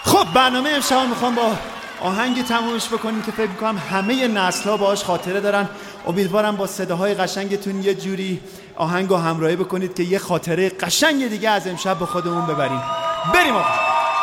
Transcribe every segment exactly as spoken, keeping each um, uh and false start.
خب برنامه امشب میخوام با آهنگی تمومش بکنیم که فکر میکنم همه نسل‌ها باهاش خاطره دارن. امیدوارم با صداهای قشنگتون یه جوری آهنگو همراهی بکنید که یه خاطره قشنگ دیگه از امشب به خودمون ببریم. بریم آقا.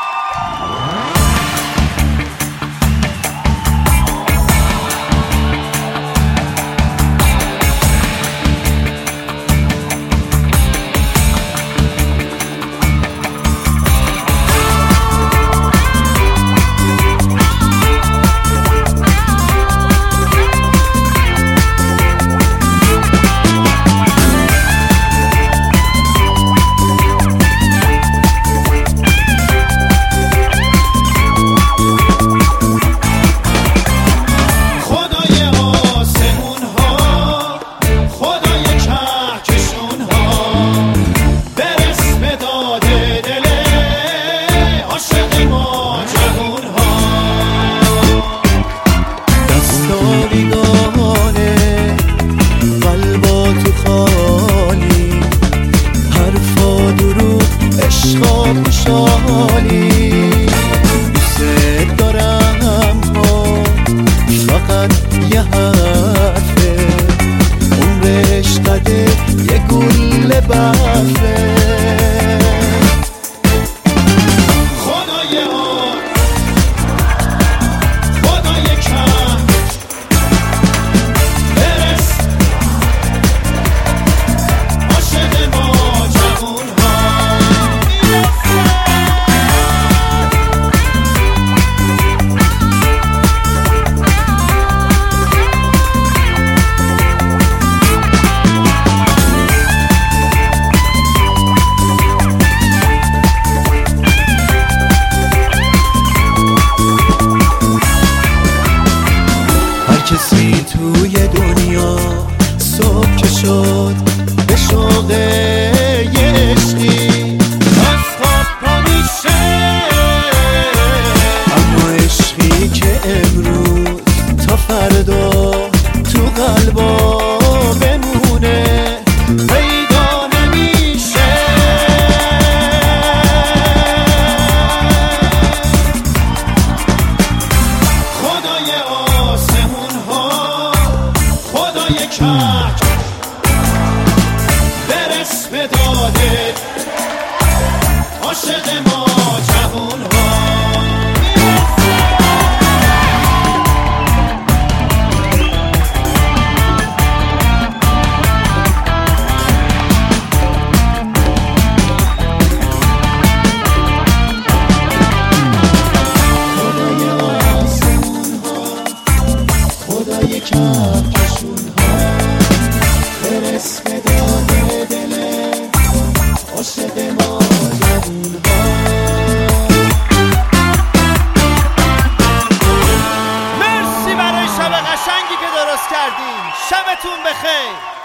کسی توی دنیا صبح که شد به شوق یه عشقی از خواب پا میشه، اما عشقی که امروز تا فردا تو قلبا بمونه پیدا نمیشه. خدای آسمون خدای کج برس به داده عاشق ما جوون ها. خدای آسمون ها خدای کهکشون ها برس به داده دل عاشق ما جوون ها. مرسی برای شب قشنگی که درست کردین. شبتون بخیر.